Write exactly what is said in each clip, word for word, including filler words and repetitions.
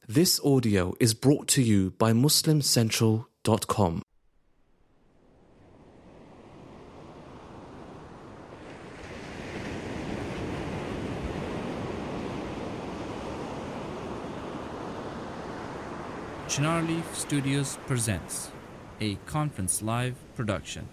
This audio is brought to you by muslim central dot com. Chinar Leaf Studios presents a Conference Live production.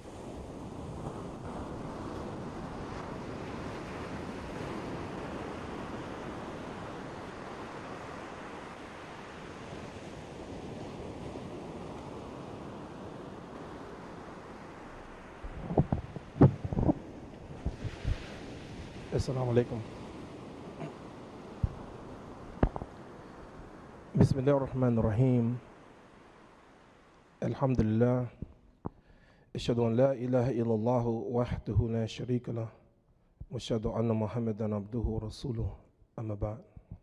Assalamu alaikum. Bismillah ar-Rahman ar-Rahim. Alhamdulillah. Ashhadu an la ilaha illallah wahdahu la sharika lah. Wa ashhadu anna Muhammadan abduhu wa rasuluh. Amma ba'd.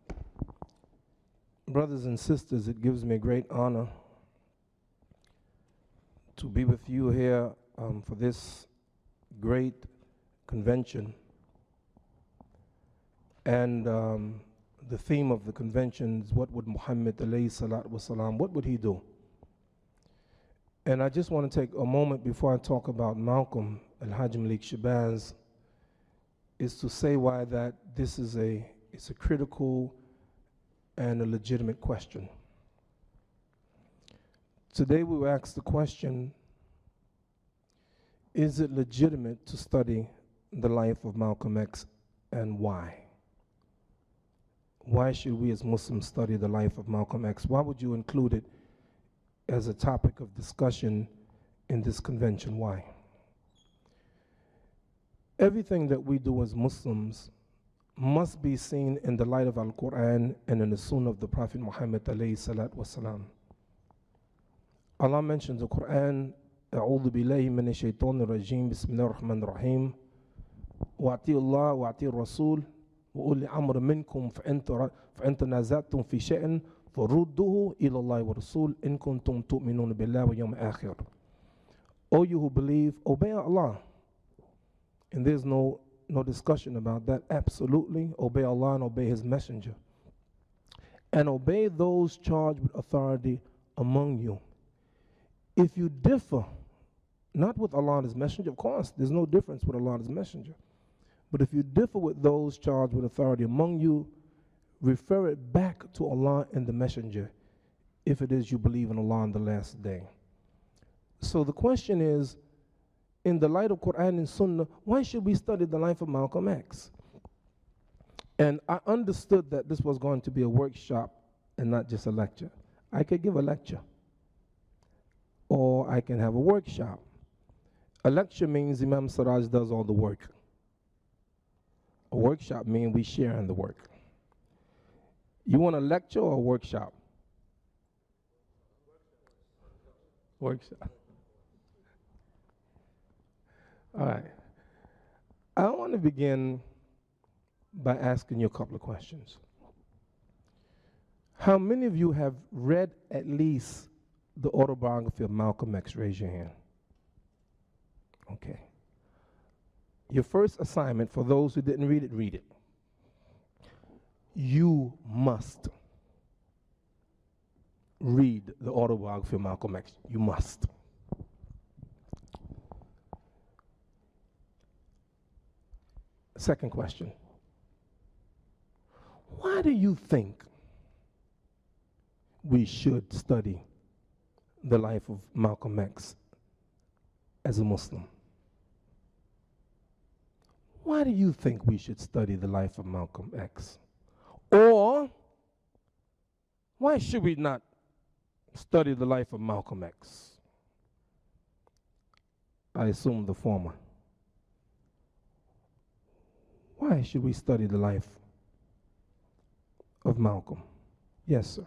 Brothers and sisters, it gives me great honor to be with you here um, for this great convention. And um, the theme of the convention is, what would Muhammad alayhi salatu wasalam, what would he do? And I just want to take a moment before I talk about Malcolm Al-Hajj Malik Shabazz, is to say why that this is a, it's a critical and a legitimate question. Today we will ask the question, is it legitimate to study the life of Malcolm X, and why? Why should we as Muslims study the life of Malcolm X? Why would you include it as a topic of discussion in this convention? Why? Everything that we do as Muslims must be seen in the light of Al-Quran and in the Sunnah of the Prophet Muhammad alayhi salatu wasalam. Allah mentions the Quran, أعوذ بالله من الشيطان الرجيم بسم الله الرحمن الرحيم وأطيعوا الله وأطيعوا الرسول وأولي الأمر منكم فإن تنازعتم في شيء فردوه إلى الله والرسول إن كنتم تؤمنون بالله واليوم الآخر. O you who believe, obey Allah. And there's no, no discussion about that. Absolutely, obey Allah and obey His Messenger. And obey those charged with authority among you. If you differ, not with Allah and His Messenger, of course, there's no difference with Allah and His Messenger. But if you differ with those charged with authority among you, refer it back to Allah and the Messenger, if it is you believe in Allah on the last day. So the question is, in the light of Quran and Sunnah, why should we study the life of Malcolm X? And I understood that this was going to be a workshop and not just a lecture. I could give a lecture, or I can have a workshop. A lecture means Imam Siraj does all the work. A workshop means we share in the work. You want a lecture or a workshop? Workshop. All right. I want to begin by asking you a couple of questions. How many of you have read at least the autobiography of Malcolm X? Raise your hand. Okay. Your first assignment, for those who didn't read it, read it. You must read the autobiography of Malcolm X. You must. Second question. Why do you think we should study the life of Malcolm X as a Muslim? Why do you think we should study the life of Malcolm X? Or, why should we not study the life of Malcolm X? I assume the former. Why should we study the life of Malcolm? Yes, sir.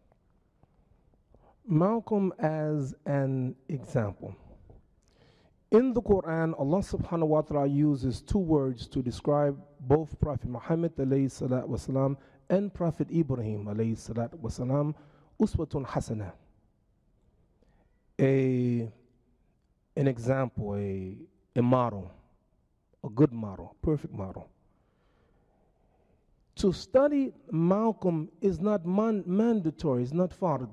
Malcolm as an example. In the Quran, Allah subhanahu wa ta'ala uses two words to describe both Prophet Muhammad alayhi salatu wasalam and Prophet Ibrahim alayhi salatu wasalam, uswatun hasana. A, an example, a, a model, a good model, perfect model. To study Malcolm is not man, mandatory, it's not fard.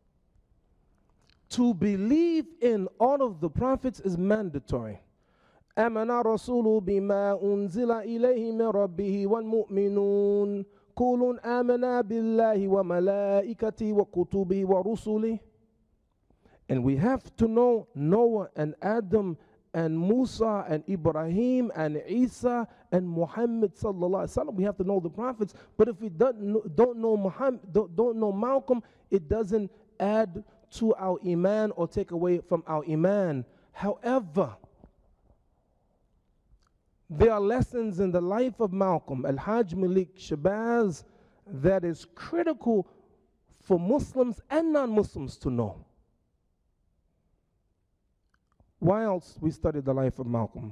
To believe in all of the prophets is mandatory. آمن الرسول بما أنزل إليه من ربه والمؤمنون كل آمنا بالله وملائكته وكتبه ورسله. And we have to know Noah and Adam and Musa and Ibrahim and Isa and Muhammad sallallahu alaihi wasallam. We have to know the prophets. But if we don't know, don't know Muhammad, don't, don't know Malcolm, it doesn't add to our iman or take away from our iman. However, there are lessons in the life of Malcolm, Al-Hajj Malik Shabazz, that is critical for Muslims and non-Muslims to know. Why else we study the life of Malcolm?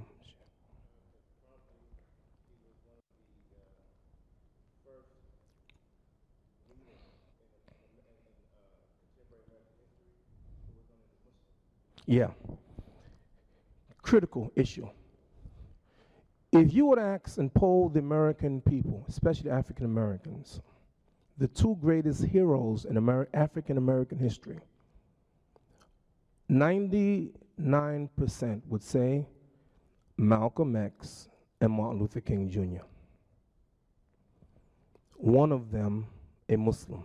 Yeah, critical issue. If you would ask and poll the American people, especially African Americans, the two greatest heroes in Ameri- African American history, ninety-nine percent would say Malcolm X and Martin Luther King Junior One of them a Muslim.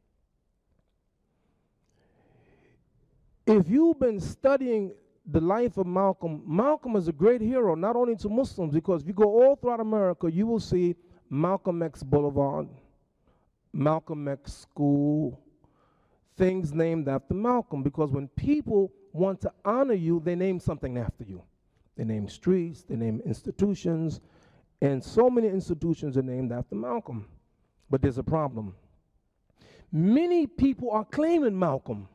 If you've been studying the life of Malcolm, Malcolm is a great hero, not only to Muslims, because if you go all throughout America, you will see Malcolm X Boulevard, Malcolm X School, things named after Malcolm, because when people want to honor you, they name something after you. They name streets, they name institutions, and so many institutions are named after Malcolm. But there's a problem. Many people are claiming Malcolm.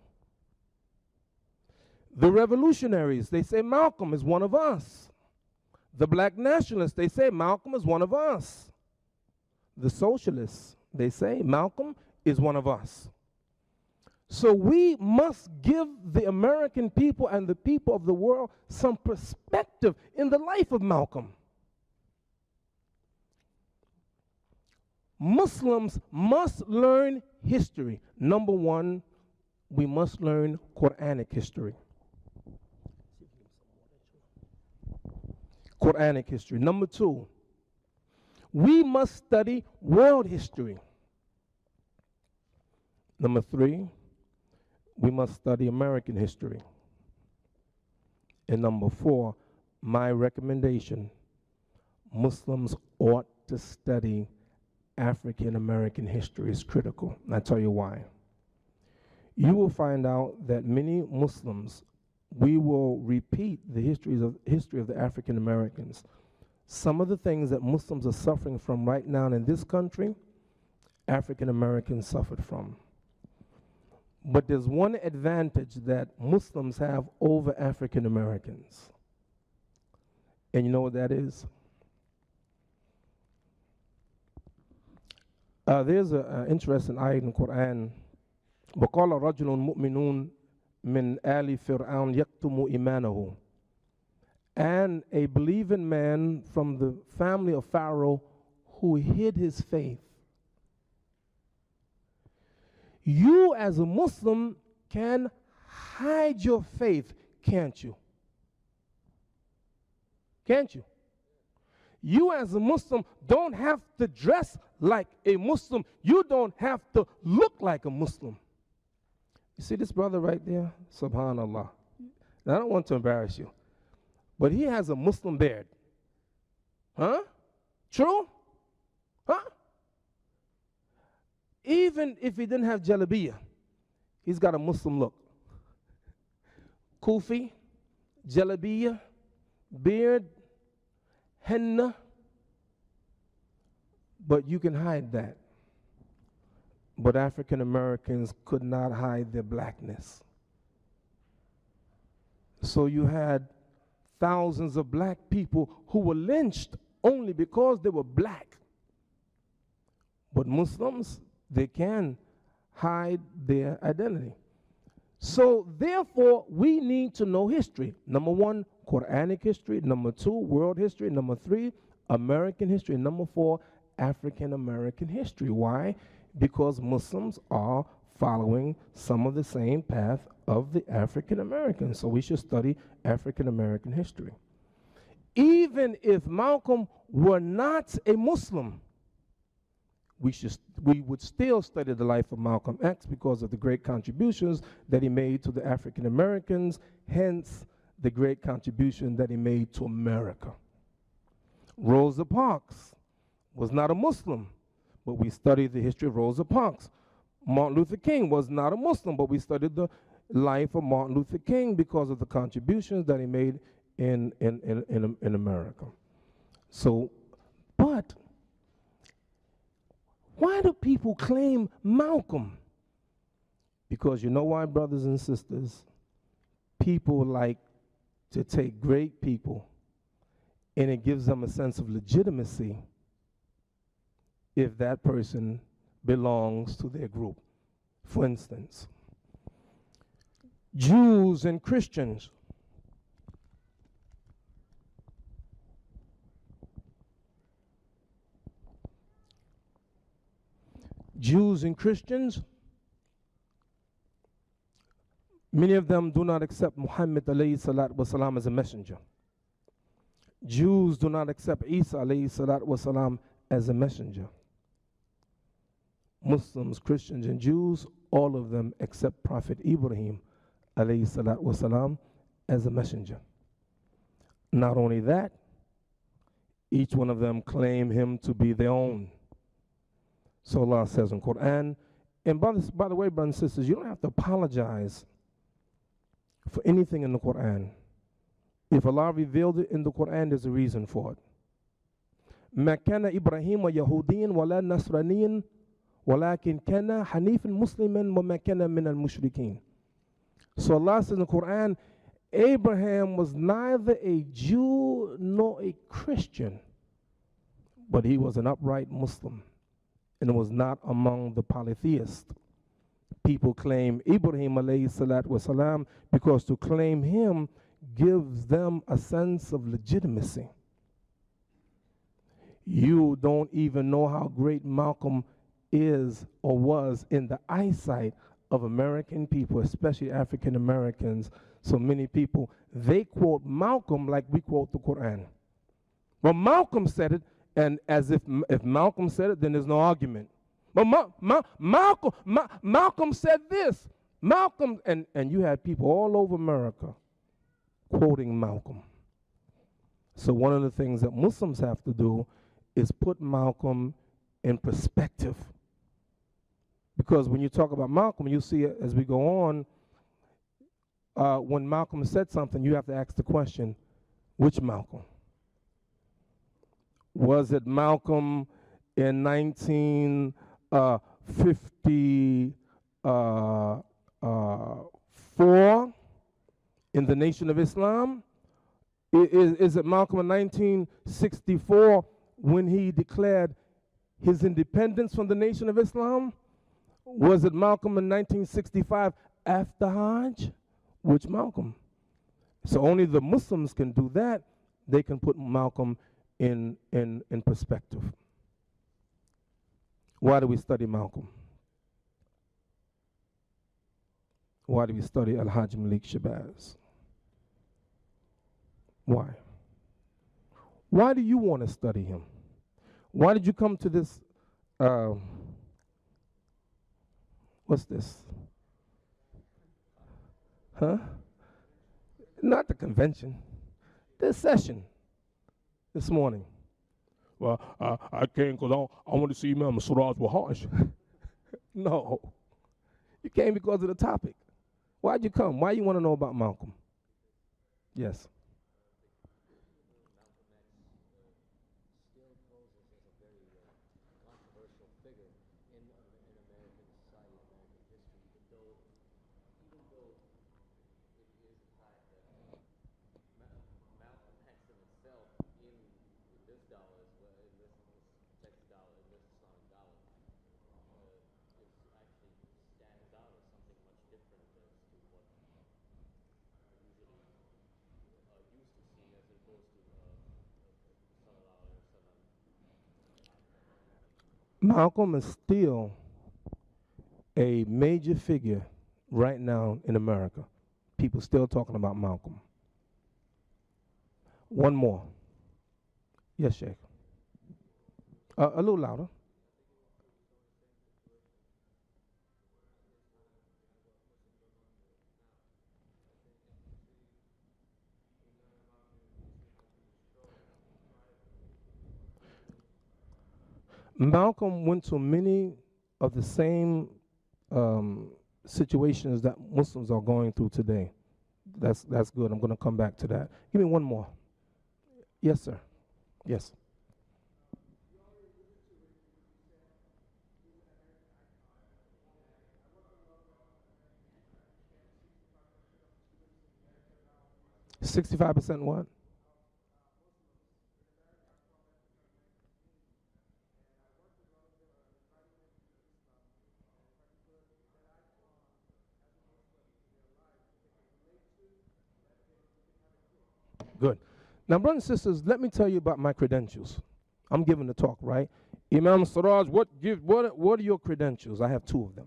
The revolutionaries, they say Malcolm is one of us. The black nationalists, they say Malcolm is one of us. The socialists, they say Malcolm is one of us. So we must give the American people and the people of the world some perspective in the life of Malcolm. Muslims must learn history. Number one, we must learn Quranic history. Quranic history. Number two, we must study world history. Number three, we must study American history. And number four, my recommendation, Muslims ought to study African American history is critical. And I'll tell you why. You will find out that many Muslims, we will repeat the histories of history of the African Americans. Some of the things that Muslims are suffering from right now in this country, African Americans suffered from. But there's one advantage that Muslims have over African Americans. And you know what that is? Uh, there's an interesting ayah in the Quran. وَقَالَ رَجُلٌ مُؤْمِنٌ مِنْ آلِ فِرْعَوْنَ يَكْتُمُ إِيمَانَهُ. And a believing man from the family of Pharaoh who hid his faith. You as a Muslim can hide your faith, can't you? Can't you? You as a Muslim don't have to dress like a Muslim. You don't have to look like a Muslim. You see this brother right there? Subhanallah. Now, I don't want to embarrass you, but he has a Muslim beard. Huh? True? Huh? Even if he didn't have jalabiyah, he's got a Muslim look. Kufi, jalabiyah, beard, henna, but you can hide that. But African Americans could not hide their blackness. So you had thousands of black people who were lynched only because they were black. But Muslims, they can hide their identity. So therefore, we need to know history. Number one, Quranic history. Number two, world history. Number three, American history. Number four, African American history. Why? Because Muslims are following some of the same path of the African Americans. So we should study African American history. Even if Malcolm were not a Muslim, we should we would still study the life of Malcolm X because of the great contributions that he made to the African Americans, hence the great contribution that he made to America. Rosa Parks was not a Muslim, but we studied the history of Rosa Parks. Martin Luther King was not a Muslim, but we studied the life of Martin Luther King because of the contributions that he made in, in, in, in, in America. So, but why do people claim Malcolm? Because you know why, brothers and sisters? People like to take great people, and it gives them a sense of legitimacy if that person belongs to their group. For instance, Jews and Christians. Jews and Christians, many of them do not accept Muhammad alayhi salatu wasalam as a messenger. Jews do not accept Isa alayhi salatu wasalam as a messenger. Muslims, Christians, and Jews, all of them accept Prophet Ibrahim alayhi salatu wasalam as a messenger. Not only that, each one of them claim him to be their own. So Allah says in Quran, and by, this, by the way, brothers and sisters, you don't have to apologize for anything in the Quran. If Allah revealed it in the Quran, there's a reason for it. ما كان إبراهيم يهوديا ولا نصرانيا ولكن كان حنيفا مسلما وما كان من المشركين. So Allah says in the Quran, Abraham was neither a Jew nor a Christian, but he was an upright Muslim and was not among the polytheists. People claim Ibrahim alayhi salatu wasalam because to claim him gives them a sense of legitimacy. You don't even know how great Malcolm is or was in the eyesight of American people, especially African Americans. So many people, they quote Malcolm like we quote the Quran. Well, Malcolm said it, and as if if Malcolm said it, then there's no argument. But Ma, Ma, Malcolm, Ma, Malcolm said this. Malcolm, and, and you had people all over America quoting Malcolm. So one of the things that Muslims have to do is put Malcolm in perspective. Because when you talk about Malcolm, you see it as we go on, uh, when Malcolm said something, you have to ask the question, which Malcolm? Was it Malcolm in nineteen fifty-four in the Nation of Islam? Is, is it Malcolm in nineteen sixty-four when he declared his independence from the Nation of Islam? Was it Malcolm in nineteen sixty-five after Hajj? Which Malcolm? So only the Muslims can do that. They can put Malcolm in, in, in perspective. Why do we study Malcolm? Why do we study Al-Hajj Malik Shabazz? Why? Why do you want to study him? Why did you come to this, uh, what's this? Huh? Not the convention, this session this morning. Well, uh, I came because I, I want to see Imam Suraj Wahaj. No. You came because of the topic. Why'd you come? Why you want to know about Malcolm? Yes. Malcolm is still a major figure right now in America. People still talking about Malcolm. One more. Yes, Sheikh. Uh, a little louder. Malcolm went to many of the same um, situations that Muslims are going through today. That's that's good. I'm going to come back to that. Give me one more. Yes, sir. Yes. sixty-five percent what? Good. Now, brothers and sisters, let me tell you about my credentials. I'm giving the talk, right? Imam Siraj, what give what what are your credentials? I have two of them.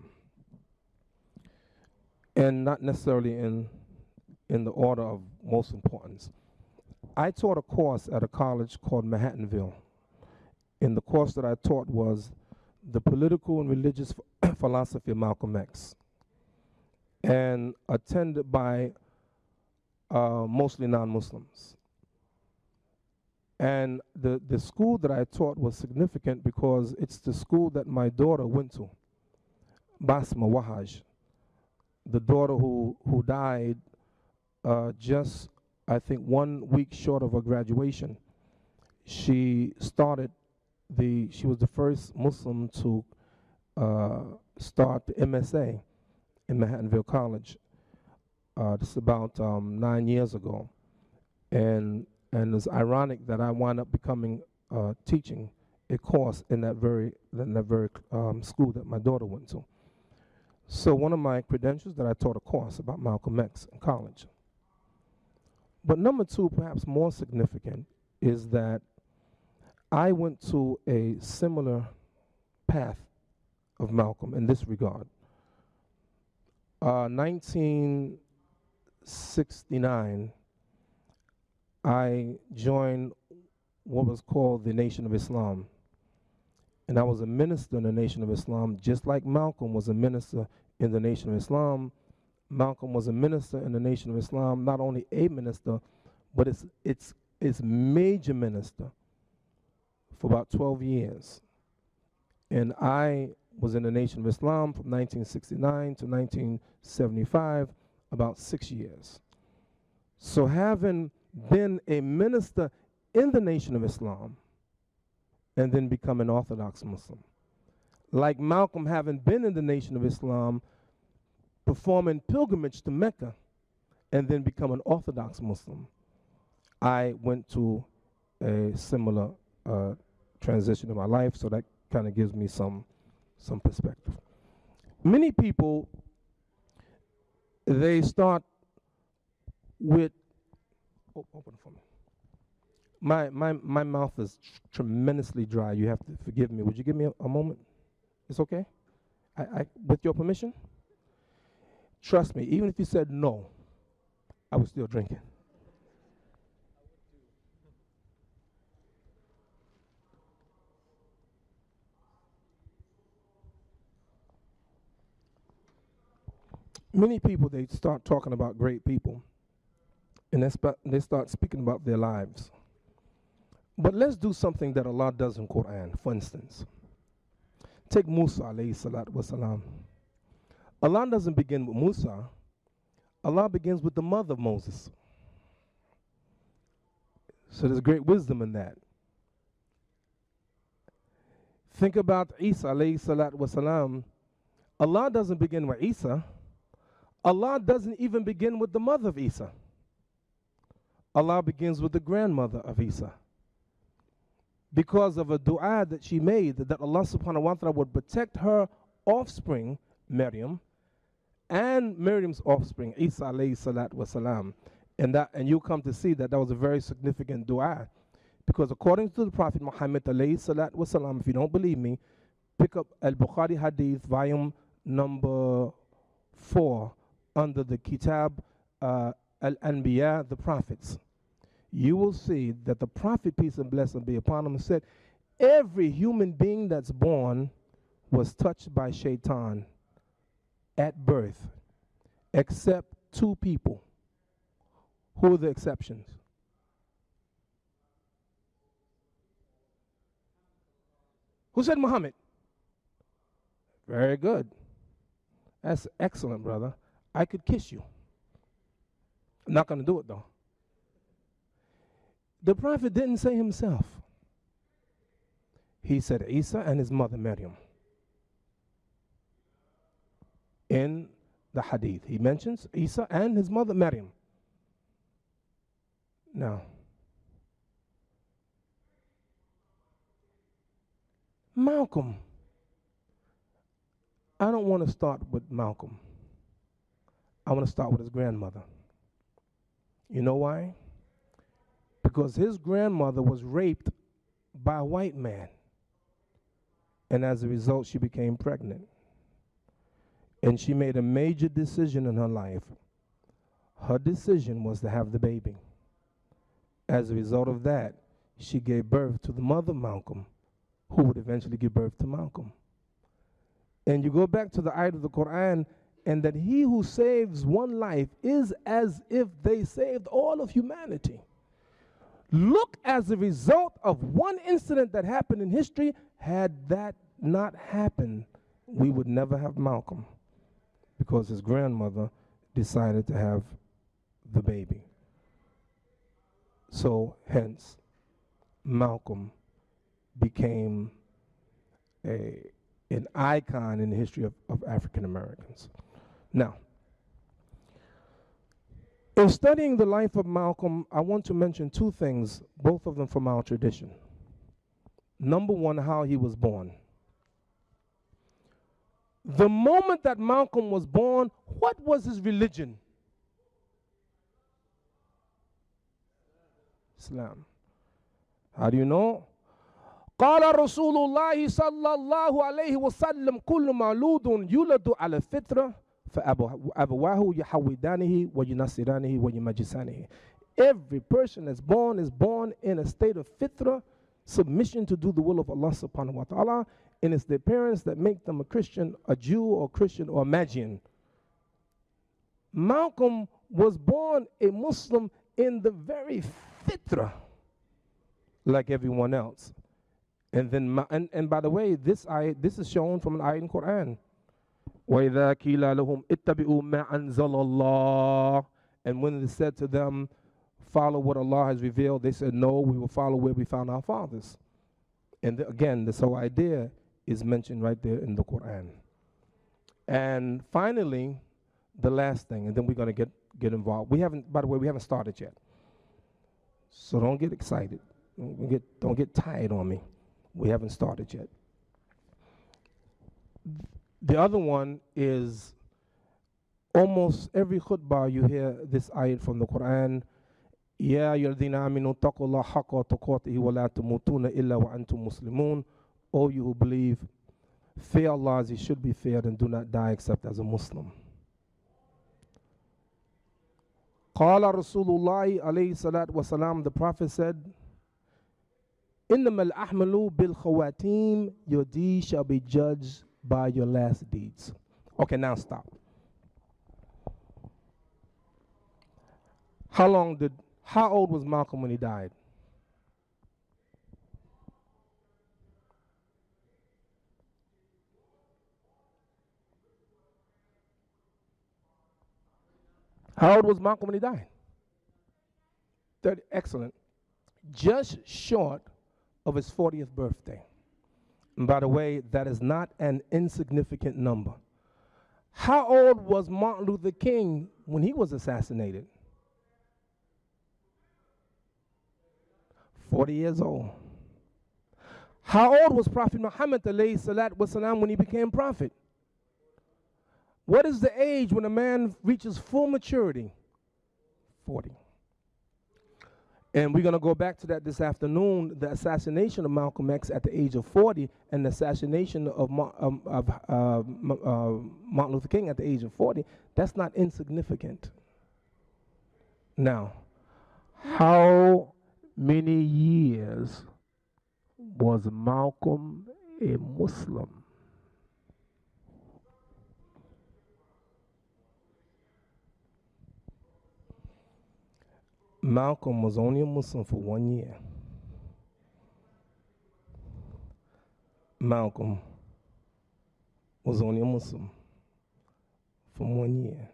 And not necessarily in in the order of most importance. I taught a course at a college called Manhattanville. And the course that I taught was the political and religious philosophy of Malcolm X, and attended by uh, mostly non-Muslims. And the, the school that I taught was significant because it's the school that my daughter went to, Basma Wahaj, the daughter who, who died uh, just, I think, one week short of her graduation. She started the, she was the first Muslim to uh, start the M S A in Manhattanville College. Uh, this is about um, nine years ago. And and it's ironic that I wound up becoming uh, teaching a course in that very in that very um, school that my daughter went to. So one of my credentials that I taught a course about Malcolm X in college. But number two, perhaps more significant, is that I went to a similar path of Malcolm in this regard. Uh, nineteen sixty-nine, I joined what was called the Nation of Islam. And I was a minister in the Nation of Islam, just like Malcolm was a minister in the Nation of Islam. Malcolm was a minister in the Nation of Islam, not only a minister, but it's, it's, it's major minister for about twelve years. And I was in the Nation of Islam from nineteen sixty-nine to nineteen seventy-five, about six years. So having been a minister in the Nation of Islam and then become an Orthodox Muslim, like Malcolm having been in the Nation of Islam, performing pilgrimage to Mecca, and then become an Orthodox Muslim, I went to a similar uh, transition in my life, so that kind of gives me some, some perspective. Many people, they start with, oh, open for me. My, my, my mouth is tr tremendously dry. You have to forgive me. Would you give me a, a moment? It's okay? I, I, with your permission? Trust me, even if you said no, I was still drinking. Many people, they start talking about great people, and they, sp they start speaking about their lives. But let's do something that Allah does in Quran. For instance, take Musa alayhi salatu wasalam. Allah doesn't begin with Musa. Allah begins with the mother of Moses. So there's great wisdom in that. Think about Isa alayhi salatu wasalam. Allah doesn't begin with Isa. Allah doesn't even begin with the mother of Isa. Allah begins with the grandmother of Isa, because of a dua that she made that Allah subhanahu wa ta'ala would protect her offspring, Maryam, and Miriam's offspring, Isa alayhi salatu wasalam. And that, and you'll come to see that that was a very significant dua, because according to the Prophet Muhammad alayhi salatu wasalam, if you don't believe me, pick up Al-Bukhari Hadith, volume number four, under the Kitab uh, Al-Anbiya, the prophets. You will see that the prophet, peace and blessing be upon him, said, every human being that's born was touched by Shaitan at birth, except two people. Who are the exceptions? Who said Muhammad? Very good. That's excellent, brother. I could kiss you. I'm not going to do it, though. The prophet didn't say himself. He said Isa and his mother Maryam. In the hadith, he mentions Isa and his mother Maryam. Now, Malcolm. I don't want to start with Malcolm. I want to start with his grandmother. You know why? Because his grandmother was raped by a white man. And as a result, she became pregnant. And she made a major decision in her life. Her decision was to have the baby. As a result of that, she gave birth to the mother Malcolm, who would eventually give birth to Malcolm. And you go back to the ayat of the Quran, and that he who saves one life is as if they saved all of humanity. Look, as a result of one incident that happened in history, had that not happened, we would never have Malcolm, because his grandmother decided to have the baby. So hence, Malcolm became a, an icon in the history of, of African Americans. Now, in studying the life of Malcolm, I want to mention two things, both of them from our tradition. Number one, how he was born. The moment that Malcolm was born, what was his religion? Islam. How do you know? قال رسول الله صلى الله عليه وسلم كل مولود يولد على الفطرة فأبواه يحودانه وينصرانه ويمجسانه. Every person that's born is born in a state of fitra, submission to do the will of Allah subhanahu wa ta'ala, and it's their parents that make them a Christian, a Jew, or Christian, or a Magian. Malcolm was born a Muslim in the very fitra, like everyone else. And then, and, and by the way, this ayat, this is shown from an ayat in Quran. وَإِذَا كِيلَ لَهُمْ اتَّبِعُوا مَا أَنزَلَ اللَّهُ. And when it is said to them, follow what Allah has revealed, they said, no, we will follow where we found our fathers. And the, again, this whole idea is mentioned right there in the Quran. And finally, the last thing, and then we're going to get, get involved. We haven't, by the way, we haven't started yet. So don't get excited. Don't get, don't get tired on me. We haven't started yet. The other one is almost every khutbah you hear this ayat from the Quran. Ya ayyuhalladhina aminu taqullaha haqqa tuqatihi wa la tamutuna illa wa antum muslimun. O you who believe, fear Allah as he should be feared and do not die except as a Muslim. Qala Rasulullah alayhi salatu wa salam, the Prophet said, إِنَّمَا الْأَحْمَلُ بِالْخَوَاتِيمِ. Your deeds shall be judged by your last deeds. Okay, now stop. How long did, how old was Malcolm when he died? How old was Malcolm when he died? thirty, excellent. Just short of his fortieth birthday. And by the way, that is not an insignificant number. How old was Martin Luther King when he was assassinated? forty years old. How old was Prophet Muhammad alayhi salatu wasalam when he became prophet? What is the age when a man reaches full maturity? forty. And we're going to go back to that this afternoon, the assassination of Malcolm X at the age of forty and the assassination of, Ma- um, of uh, M- uh, Martin Luther King at the age of forty. That's not insignificant. Now, how many years was Malcolm a Muslim? Malcolm was only a Muslim for one year. Malcolm was only a Muslim for one year.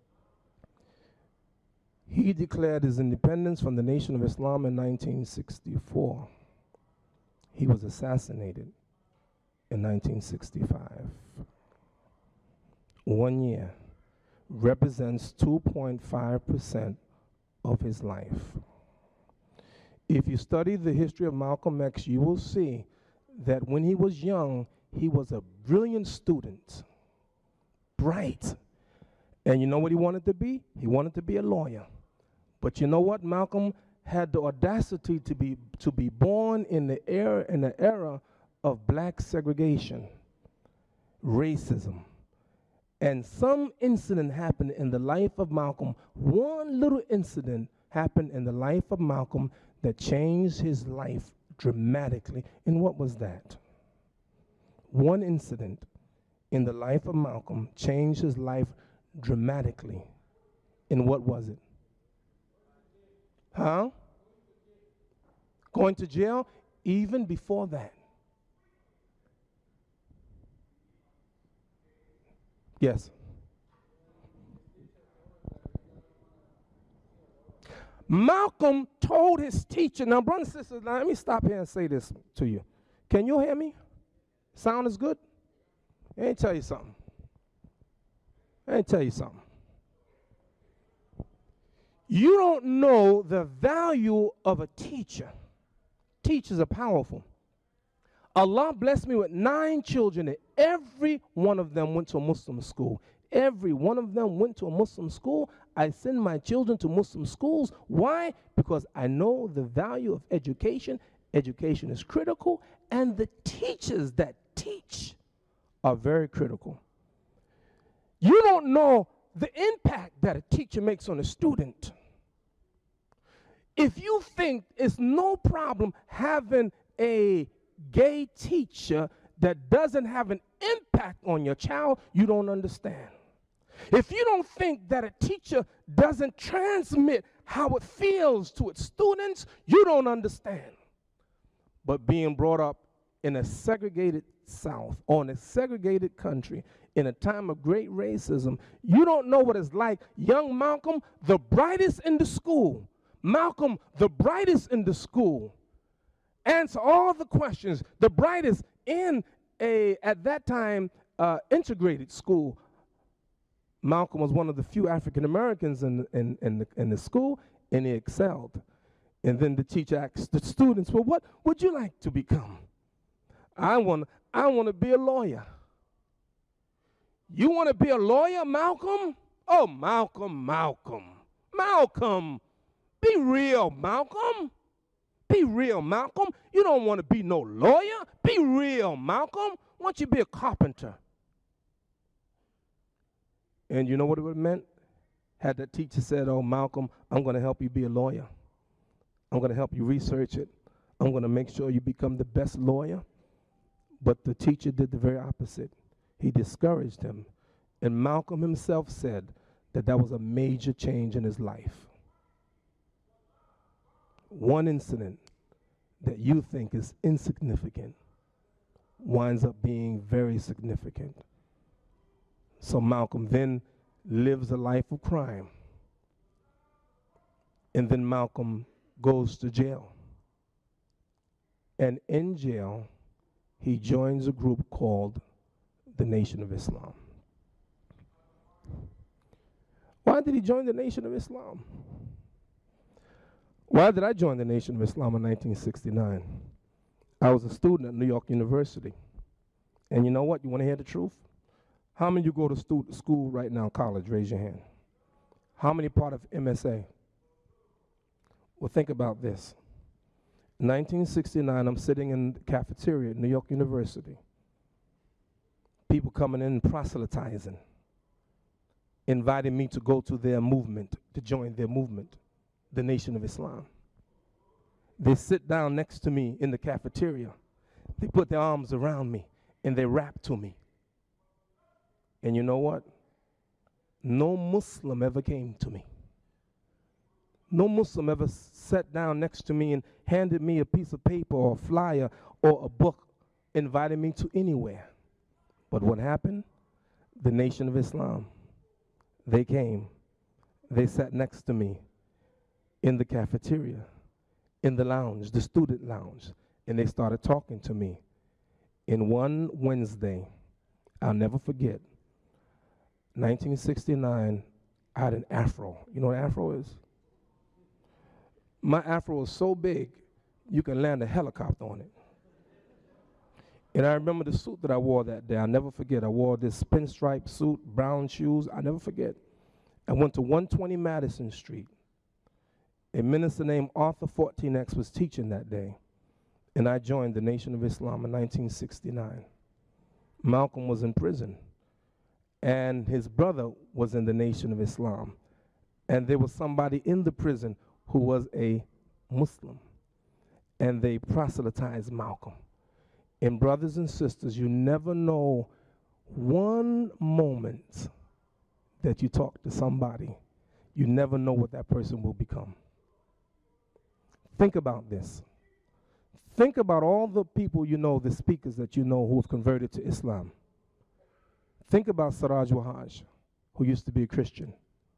He declared his independence from the Nation of Islam in nineteen sixty-four. He was assassinated in nineteen sixty-five. One year represents two point five percent of his life. If you study the history of Malcolm X, you will see that when he was young, he was a brilliant student, bright. And you know what he wanted to be? He wanted to be a lawyer. But you know what? Malcolm had the audacity to be to be born in the era in the era of black segregation, racism. And some incident happened in the life of Malcolm. One little incident happened in the life of Malcolm that changed his life dramatically. And what was that? One incident in the life of Malcolm changed his life dramatically. And what was it? Huh? Going to jail? Even before that. Yes. Malcolm told his teacher, now brothers and sisters, now let me stop here and say this to you. Can you hear me? Sound is good? Let me tell you something. Let me tell you something. You don't know the value of a teacher. Teachers are powerful. Allah blessed me with nine children, and every one of them went to a Muslim school. Every one of them went to a Muslim school. I send my children to Muslim schools. Why? Because I know the value of education. Education is critical, and the teachers that teach are very critical. You don't know the impact that a teacher makes on a student. If you think it's no problem having a gay teacher that doesn't have an impact on your child, you don't understand. If you don't think that a teacher doesn't transmit how it feels to its students, you don't understand. But being brought up in a segregated South or in a segregated country in a time of great racism, you don't know what it's like. Young Malcolm, the brightest in the school, Malcolm, the brightest in the school, answer all the questions, the brightest in a, at that time, uh, integrated school. Malcolm was one of the few African Americans in, in, in, the, in the school, and he excelled. And then the teacher asked the students, well, what would you like to become? I want, I want to be a lawyer. You want to be a lawyer, Malcolm? Oh, Malcolm, Malcolm, Malcolm, be real, Malcolm. Be real, Malcolm. You don't want to be no lawyer. Be real, Malcolm. Why don't you be a carpenter? And you know what it would have meant? Had that teacher said, oh, Malcolm, I'm going to help you be a lawyer. I'm going to help you research it. I'm going to make sure you become the best lawyer. But the teacher did the very opposite. He discouraged him. And Malcolm himself said that that was a major change in his life. One incident that you think is insignificant winds up being very significant. So Malcolm then lives a life of crime. And then Malcolm goes to jail. And in jail, he joins a group called the Nation of Islam. Why did he join the Nation of Islam? Why did I join the Nation of Islam in nineteen sixty-nine? I was a student at New York University. And you know what? You want to hear the truth? How many of you go to stu- school right now, college? Raise your hand. How many part of M S A? Well, think about this. nineteen sixty-nine, I'm sitting in the cafeteria at New York University. People coming in proselytizing, inviting me to go to their movement, to join their movement, the Nation of Islam. They sit down next to me in the cafeteria. They put their arms around me and they rap to me. And you know what? No Muslim ever came to me. No Muslim ever s- sat down next to me and handed me a piece of paper or a flyer or a book, inviting me to anywhere. But what happened? The Nation of Islam, they came. They sat next to me in the cafeteria, in the lounge, the student lounge, and they started talking to me. In one Wednesday, I'll never forget, nineteen sixty-nine, I had an afro. You know what an afro is? My afro was so big, you can land a helicopter on it. And I remember the suit that I wore that day. I'll never forget. I wore this pinstripe suit, brown shoes. I'll never forget. I went to one twenty Madison Street. A minister named Arthur fourteen X was teaching that day. And I joined the Nation of Islam in nineteen sixty-nine. Malcolm was in prison. And his brother was in the Nation of Islam. And there was somebody in the prison who was a Muslim. And they proselytized Malcolm. And brothers and sisters, you never know one moment that you talk to somebody, you never know what that person will become. Think about this. Think about all the people you know, the speakers that you know who have converted to Islam. Think about Siraj Wahaj, who used to be a Christian.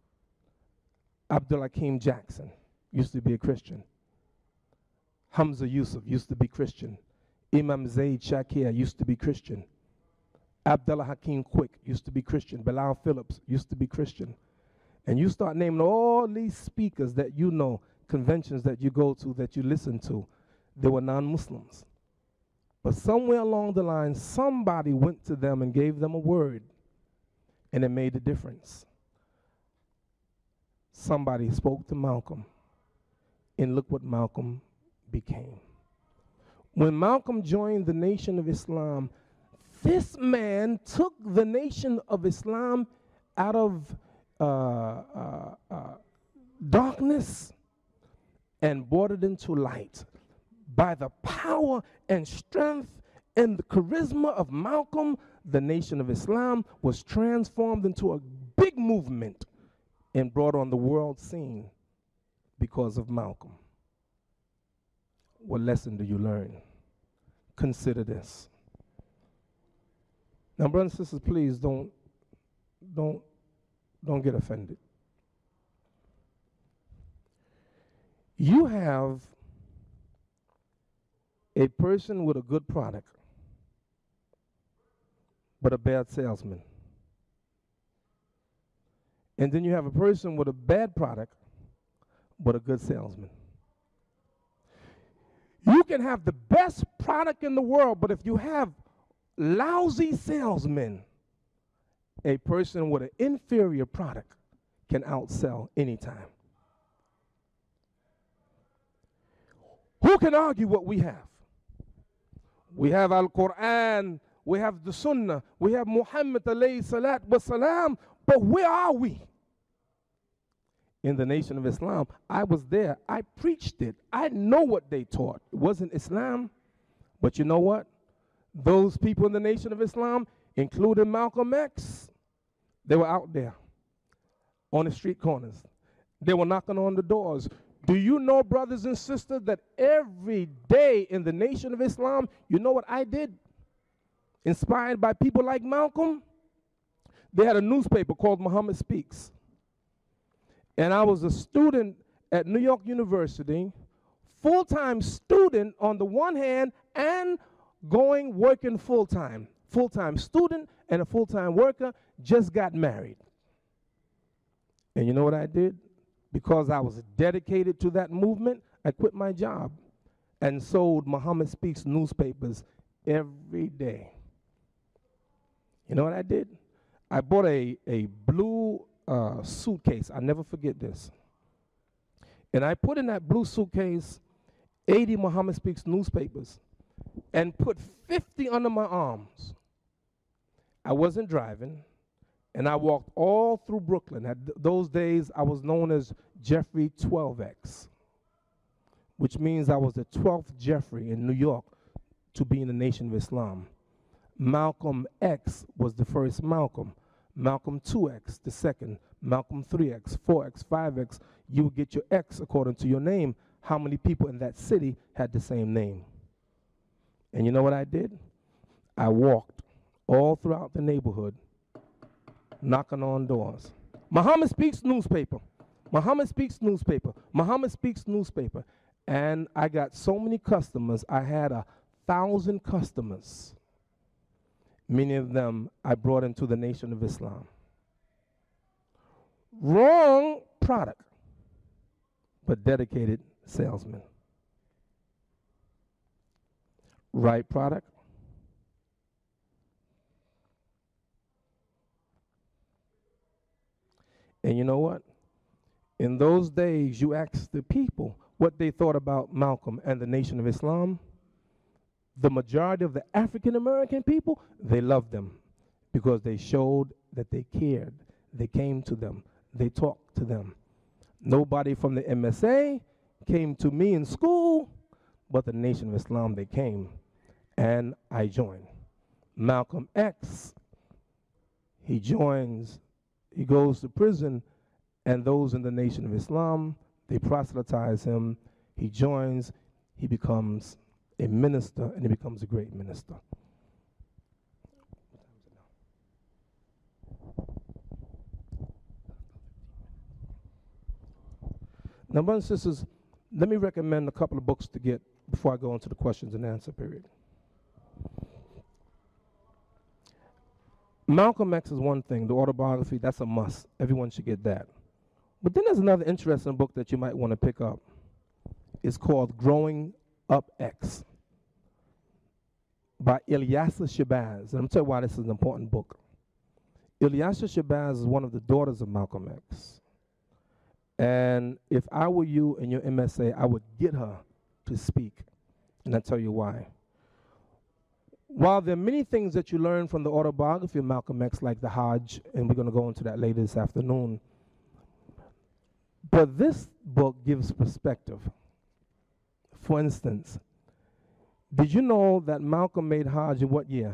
Abdul Hakim Jackson used to be a Christian. Hamza Yusuf used to be Christian. Imam Zaid Shakir used to be Christian. Abdullah Hakim Quick used to be Christian. Bilal Phillips used to be Christian. And you start naming all these speakers that you know, conventions that you go to, that you listen to, they were non-Muslims. But somewhere along the line, somebody went to them and gave them a word, and it made a difference. Somebody spoke to Malcolm, and look what Malcolm became. When Malcolm joined the Nation of Islam, this man took the Nation of Islam out of uh, uh, uh, darkness and brought it into light. By the power and strength and the charisma of Malcolm, the Nation of Islam was transformed into a big movement and brought on the world scene because of Malcolm. What lesson do you learn? Consider this. Now, brothers and sisters, please don't, don't, don't get offended. You have a person with a good product, but a bad salesman. And then you have a person with a bad product, but a good salesman. You can have the best product in the world, but if you have lousy salesmen, a person with an inferior product can outsell anytime. Who can argue what we have? We have Al-Quran, we have the Sunnah, we have Muhammad alayhi salat wa salam, but where are we? In the Nation of Islam, I was there, I preached it, I know what they taught. It wasn't Islam, but you know what? Those people in the Nation of Islam, including Malcolm X, they were out there on the street corners. They were knocking on the doors. Do you know, brothers and sisters, that every day in the Nation of Islam, you know what I did? Inspired by people like Malcolm, they had a newspaper called Muhammad Speaks. And I was a student at New York University, full-time student on the one hand, and going working full-time. Full-time student and a full-time worker, just got married. And you know what I did? Because I was dedicated to that movement, I quit my job and sold Muhammad Speaks newspapers every day. You know what I did? I bought a, a blue uh, suitcase. I'll never forget this. And I put in that blue suitcase eighty Muhammad Speaks newspapers and put fifty under my arms. I wasn't driving, and I walked all through Brooklyn. At th- those days, I was known as Jeffrey twelve X, which means I was the twelfth Jeffrey in New York to be in the Nation of Islam. Malcolm X was the first Malcolm. Malcolm two X, the second. Malcolm three X, four X, five X. You would get your X according to your name, how many people in that city had the same name. And you know what I did? I walked all throughout the neighborhood, knocking on doors. Muhammad Speaks newspaper. Muhammad Speaks newspaper. Muhammad Speaks newspaper. And I got so many customers. I had a thousand customers. Many of them I brought into the Nation of Islam. Wrong product, but dedicated salesman. Right product. And you know what? In those days, you asked the people what they thought about Malcolm and the Nation of Islam. The majority of the African American people, they loved them because they showed that they cared. They came to them. They talked to them. Nobody from the M S A came to me in school, but the Nation of Islam, they came, and I joined. Malcolm X, he joins, he goes to prison, and those in the Nation of Islam, they proselytize him. He joins, he becomes a minister, and he becomes a great minister. Now, brothers and sisters, let me recommend a couple of books to get before I go into the questions and answer period. Malcolm X is one thing, the autobiography, that's a must. Everyone should get that. But then there's another interesting book that you might want to pick up. It's called Growing Up X by Ilyasah Shabazz. And I'm telling you why this is an important book. Ilyasah Shabazz is one of the daughters of Malcolm X. And if I were you in your M S A, I would get her to speak. And I'll tell you why. While there are many things that you learn from the autobiography of Malcolm X, like the Hajj, and we're going to go into that later this afternoon, but this book gives perspective. For instance, did you know that Malcolm made Hajj in what year?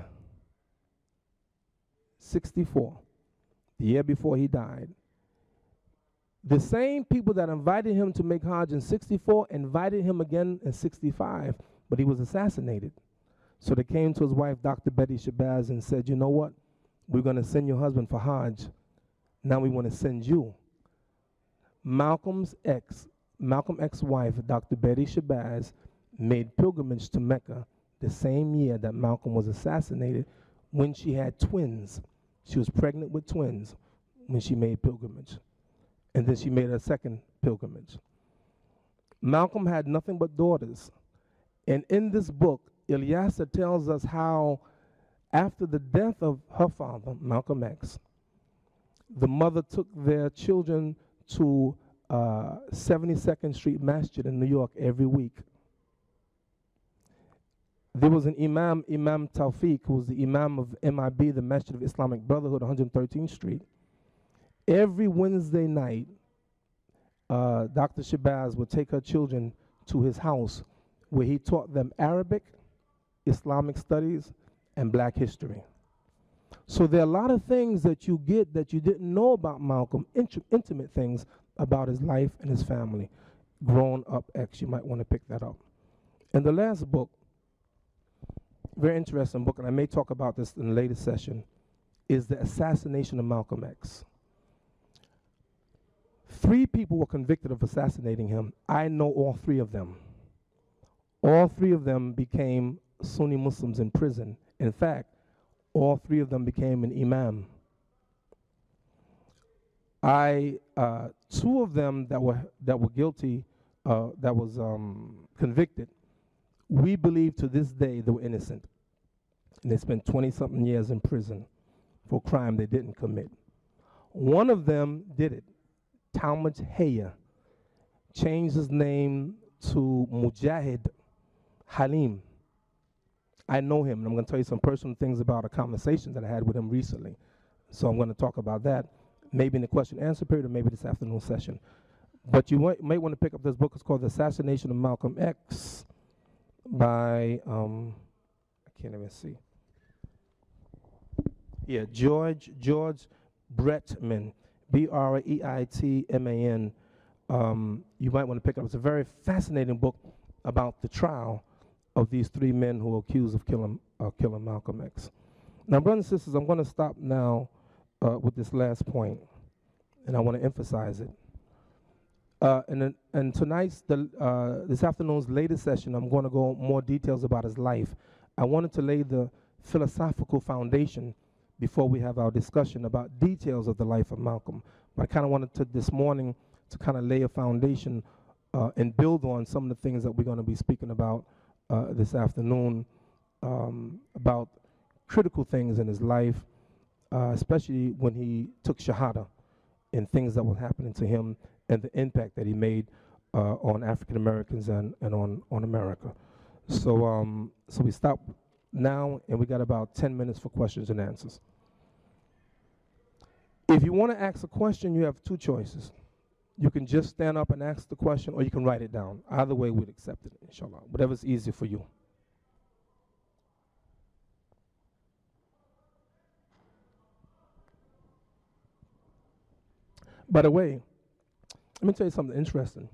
sixty-four, the year before he died. The same people that invited him to make Hajj in sixty-four invited him again in sixty-five, but he was assassinated. So they came to his wife, Doctor Betty Shabazz, and said, you know what? We're going to send your husband for Hajj. Now we want to send you. Malcolm's ex, Malcolm X's wife, Doctor Betty Shabazz, made pilgrimage to Mecca the same year that Malcolm was assassinated when she had twins. She was pregnant with twins when she made pilgrimage. And then she made a second pilgrimage. Malcolm had nothing but daughters. And in this book, Ilyasah tells us how after the death of her father, Malcolm X, the mother took their children to uh, seventy-second Street Masjid in New York every week. There was an imam, Imam Tawfiq, who was the imam of M I B, the Masjid of Islamic Brotherhood, one hundred thirteenth Street. Every Wednesday night, uh, Doctor Shabazz would take her children to his house where he taught them Arabic, Islamic studies, and black history. So there are a lot of things that you get that you didn't know about Malcolm, int- intimate things about his life and his family. Grown Up X, you might want to pick that up. And the last book, very interesting book, and I may talk about this in a later session, is The Assassination of Malcolm X. Three people were convicted of assassinating him. I know all three of them. All three of them became Sunni Muslims in prison. In fact, all three of them became an imam. I, uh, two of them that were that were guilty, uh, that was um, convicted, we believe to this day they were innocent. And they spent twenty-something years in prison for a crime they didn't commit. One of them did it, Talmadge Hayer. changed his name to Mujahid Halim. I know him, and I'm going to tell you some personal things about a conversation that I had with him recently. So I'm going to talk about that, maybe in the question and answer period or maybe this afternoon session. But you might, might want to pick up this book. It's called The Assassination of Malcolm X by, um, I can't even see. Yeah, George, George Breitman, B R E I T M A N. Um, you might want to pick it up. It's a very fascinating book about the trial of these three men who were accused of killing, uh, killing Malcolm X. Now, brothers and sisters, I'm going to stop now uh, with this last point, and I want to emphasize it. Uh, and, then, and tonight's, the, uh, this afternoon's latest session, I'm going to go more details about his life. I wanted to lay the philosophical foundation before we have our discussion about details of the life of Malcolm. But I kind of wanted to, this morning, to kind of lay a foundation uh, and build on some of the things that we're going to be speaking about uh, this afternoon, um, about critical things in his life, uh, especially when he took Shahada and things that were happening to him and the impact that he made uh, on African Americans and, and on, on America. So, um, so we stop now, and we got about ten minutes for questions and answers. If you want to ask a question, you have two choices. You can just stand up and ask the question, or you can write it down. Either way, we'd accept it, inshallah. Whatever's easier for you. By the way, let me tell you something interesting.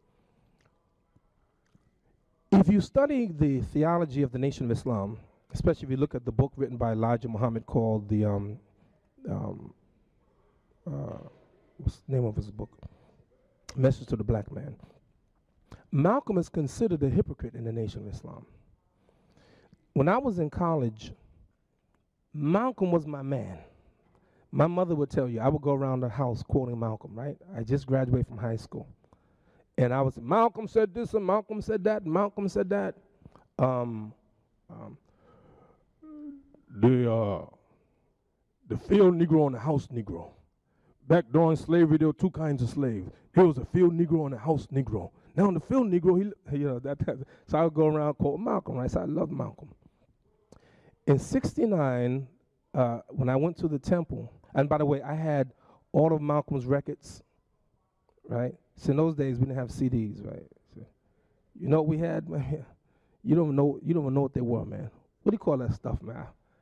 If you study the theology of the Nation of Islam, especially if you look at the book written by Elijah Muhammad called the, um, um, uh, what's the name of his book? Message to the Black Man. Malcolm is considered a hypocrite in the Nation of Islam. When I was in college, Malcolm was my man. My mother would tell you, I would go around the house quoting Malcolm, right? I just graduated from high school. And I was, Malcolm said this, and Malcolm said that, and Malcolm said that. Um, um, the, uh, the field Negro and the house Negro. Back during slavery, there were two kinds of slaves. There was a field Negro and a house Negro. Now, in the field Negro, he, you know, that, that, so I would go around quoting Malcolm, right? So I love Malcolm. In sixty-nine, uh, when I went to the temple, and by the way, I had all of Malcolm's records, right? So in those days, we didn't have C Ds, right? So, you know what we had? You don't know. You don't even know what they were, man. What do you call that stuff, man?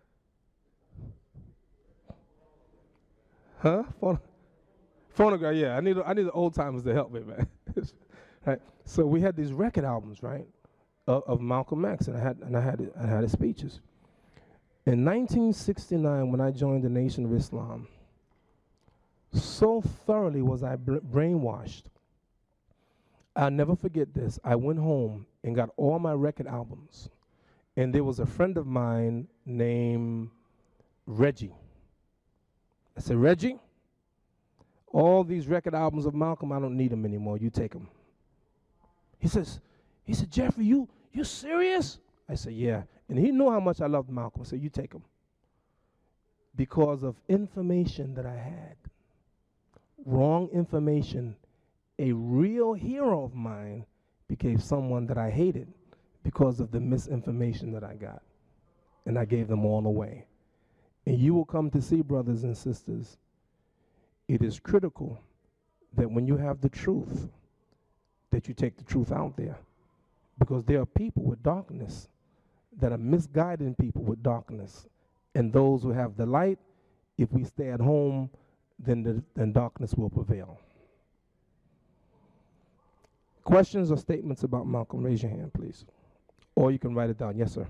Huh? Phon- phonograph. Yeah, I need. I need the old timers to help me, man. Right. So we had these record albums, right, of, of Malcolm X, and I had and I had I had his speeches. In nineteen sixty-nine, when I joined the Nation of Islam, so thoroughly was I br- brainwashed. I'll never forget this. I went home and got all my record albums, and there was a friend of mine named Reggie. I said, Reggie, all these record albums of Malcolm, I don't need them anymore. You take them. He says, he said, Jeffrey, you you serious? I said, yeah. And he knew how much I loved Malcolm. I said, you take him. Because of information that I had, wrong information, a real hero of mine became someone that I hated because of the misinformation that I got. And I gave them all away. And you will come to see, brothers and sisters, it is critical that when you have the truth, that you take the truth out there. Because there are people with darkness that are misguiding people with darkness. And those who have the light, if we stay at home, then, the, then darkness will prevail. Questions or statements about Malcolm? Raise your hand, please. Or you can write it down. Yes, sir.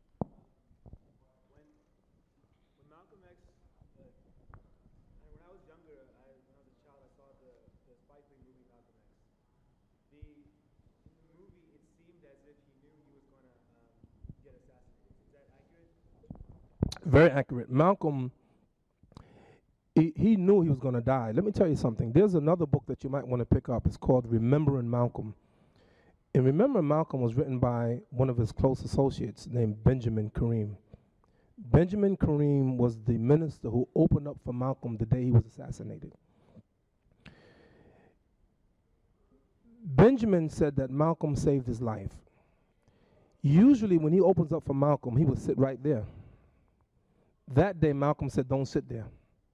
Very accurate. Malcolm, he, he knew he was going to die. Let me tell you something. There's another book that you might want to pick up. It's called Remembering Malcolm. And Remembering Malcolm was written by one of his close associates named Benjamin Kareem. Benjamin Kareem was the minister who opened up for Malcolm the day he was assassinated. Benjamin said that Malcolm saved his life. Usually when he opens up for Malcolm, he would sit right there. That day, Malcolm said, don't sit there.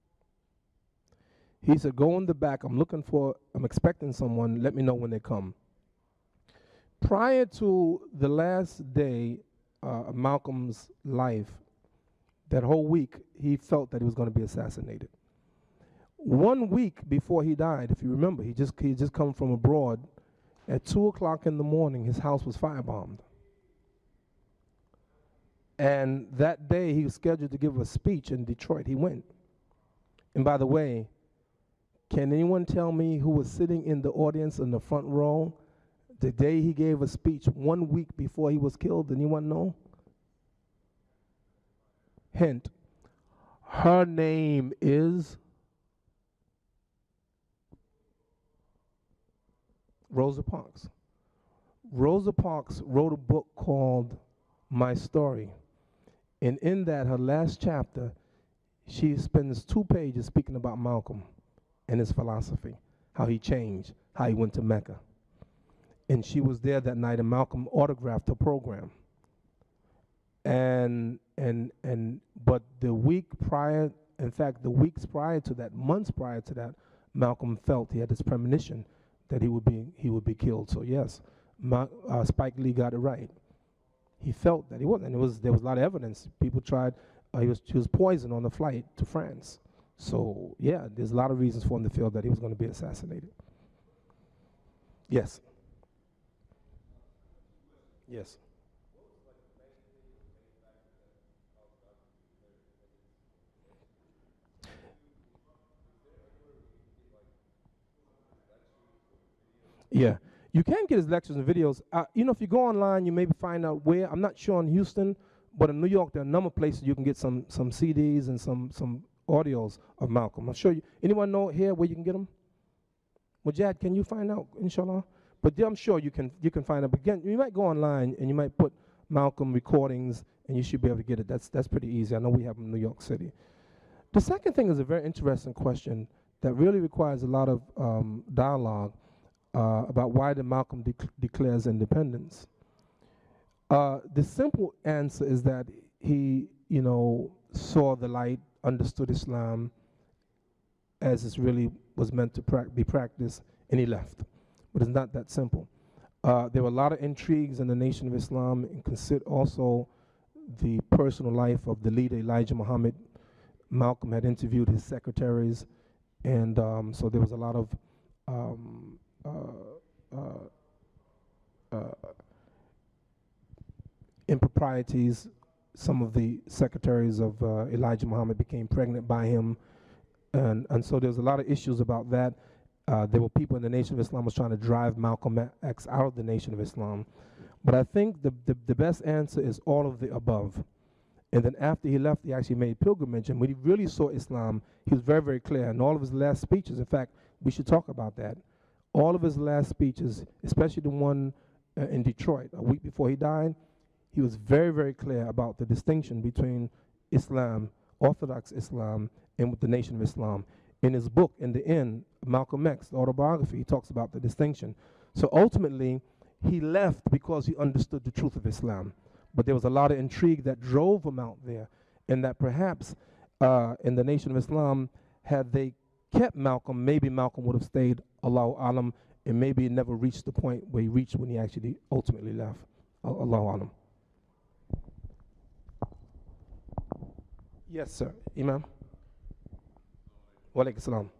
He said, go in the back. I'm looking for, I'm expecting someone. Let me know when they come. Prior to the last day uh, of Malcolm's life, that whole week, he felt that he was going to be assassinated. One week before he died, if you remember, he just he just come from abroad. At two o'clock in the morning, his house was firebombed. And that day, he was scheduled to give a speech in Detroit. He went. And by the way, can anyone tell me who was sitting in the audience in the front row the day he gave a speech one week before he was killed? Anyone know? Hint. Her name is Rosa Parks. Rosa Parks wrote a book called My Story. And in that, her last chapter, she spends two pages speaking about Malcolm and his philosophy, how he changed, how he went to Mecca. And she was there that night, and Malcolm autographed her program. And, and, and, but the week prior, in fact, the weeks prior to that, months prior to that, Malcolm felt he had this premonition that he would be he would be killed. So yes, Ma uh, Spike Lee got it right. He felt that he was, and it was there was a lot of evidence. People tried. Uh, he was he was poisoned on the flight to France. So yeah, there's a lot of reasons for him to feel that he was going to be assassinated. Yes. Yes. Yeah, you can get his lectures and videos. Uh, you know, if you go online, you maybe find out where. I'm not sure in Houston, but in New York, there are a number of places you can get some some C Ds and some some audios of Malcolm. I'm sure you. Anyone know here where you can get them? Well, Jad, can you find out, inshallah? But yeah, I'm sure you can you can find out. But again, you might go online and you might put Malcolm recordings, and you should be able to get it. That's that's pretty easy. I know we have them in New York City. The second thing is a very interesting question that really requires a lot of um, dialogue. Uh, about why did Malcolm de declares independence. Uh, the simple answer is that he, you know, saw the light, understood Islam as it really was meant to pra be practiced, and he left. But it's not that simple. Uh, there were a lot of intrigues in the Nation of Islam, and consider also the personal life of the leader, Elijah Muhammad. Malcolm had interviewed his secretaries, and um, so there was a lot of um, Uh, uh, uh, improprieties. Some of the secretaries of uh, Elijah Muhammad became pregnant by him, and and so there's a lot of issues about that. Uh, there were people in the Nation of Islam was trying to drive Malcolm X out of the Nation of Islam, but I think the, the the best answer is all of the above. And then after he left, he actually made pilgrimage, and when he really saw Islam, he was very very clear. And all of his last speeches, in fact, we should talk about that. All of his last speeches, especially the one uh, in Detroit, a week before he died, he was very, very clear about the distinction between Islam, Orthodox Islam, and with the Nation of Islam. In his book, in the end, Malcolm X, the autobiography, he talks about the distinction. So ultimately, he left because he understood the truth of Islam. But there was a lot of intrigue that drove him out there, and that perhaps uh, in the Nation of Islam, had they kept Malcolm, maybe Malcolm would have stayed, Allahu Alam, and maybe it never reached the point where he reached when he actually ultimately left. Allahu Alam. Yes, sir. Imam. Wa alaikum salam.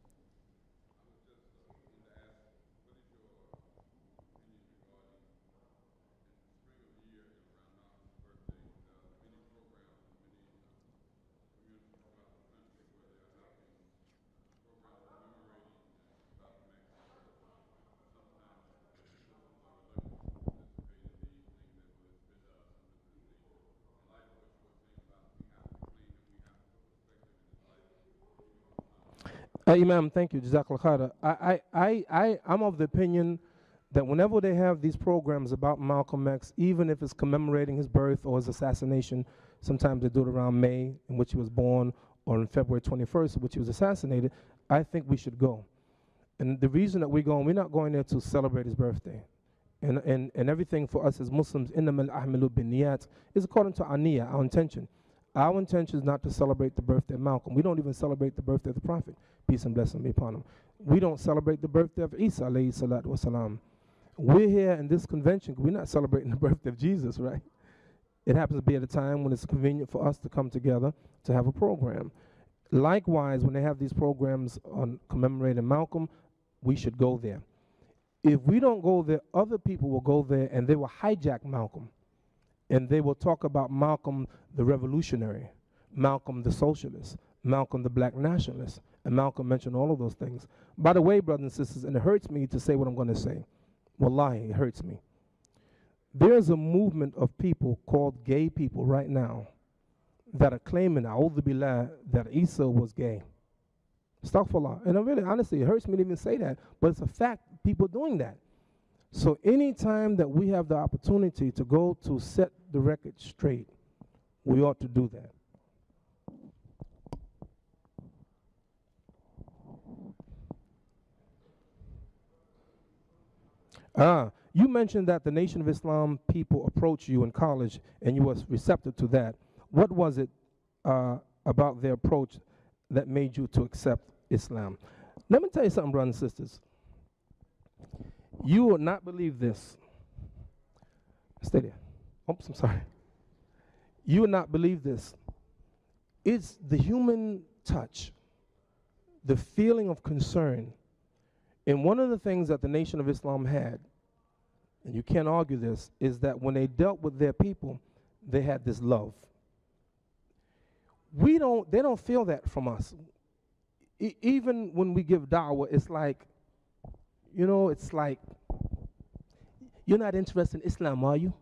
Uh, Imam, thank you. Jazakallah khair. I, I, I, I, I'm of the opinion that whenever they have these programs about Malcolm X, even if it's commemorating his birth or his assassination, sometimes they do it around May, in which he was born, or on February twenty-first, in which he was assassinated, I think we should go. And the reason that we're going, we're not going there to celebrate his birthday. And, and, and everything for us as Muslims, إِنَّمَا الْأَعْمَالُ بِالنِّيَّاتِ, is according to our niyyah, our intention. Our intention is not to celebrate the birthday of Malcolm. We don't even celebrate the birthday of the Prophet, peace and blessing be upon him. We don't celebrate the birthday of Isa, alayhi salatu wasalam. We're here in this convention, we're not celebrating the birthday of Jesus, right? It happens to be at a time when it's convenient for us to come together to have a program. Likewise, when they have these programs on commemorating Malcolm, we should go there. If we don't go there, other people will go there and they will hijack Malcolm. And they will talk about Malcolm the revolutionary, Malcolm the socialist, Malcolm the black nationalist. And Malcolm mentioned all of those things. By the way, brothers and sisters, and it hurts me to say what I'm going to say. Wallahi, it hurts me. There's a movement of people called gay people right now that are claiming, a'udhu billah, that Isa was gay. Astaghfirullah. And I really, honestly, it hurts me to even say that, but it's a fact, people doing that. So anytime that we have the opportunity to go to set the record straight, we ought to do that. Ah, you mentioned that the Nation of Islam people approached you in college and you was receptive to that. What was it uh, about their approach that made you to accept Islam? Let me tell you something, brothers and sisters. You will not believe this. Stay there. Oops, I'm sorry. You will not believe this. It's the human touch, the feeling of concern. And one of the things that the Nation of Islam had, and you can't argue this, is that when they dealt with their people, they had this love. We don't, they don't feel that from us. E- even when we give da'wah, it's like, you know, it's like, you're not interested in Islam, are you?